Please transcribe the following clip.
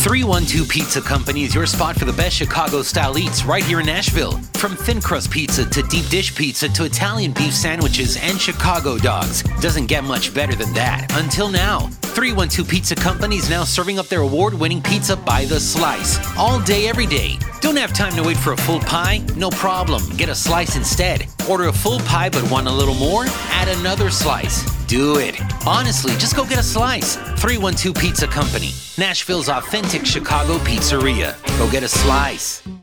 312 Pizza Company is your spot for the best Chicago-style eats right here in Nashville. From thin crust pizza to deep dish pizza to Italian beef sandwiches and Chicago dogs. Doesn't get much better than that. Until now. 312 Pizza Company is now serving up their award-winning pizza by the slice. All day, every day. Don't have time to wait for a full pie? No problem. Get a slice instead. Order a full pie but want a little more? Add another slice. Do it. Honestly, just go get a slice. 312 Pizza Company. Nashville's authentic Chicago pizzeria. Go get a slice.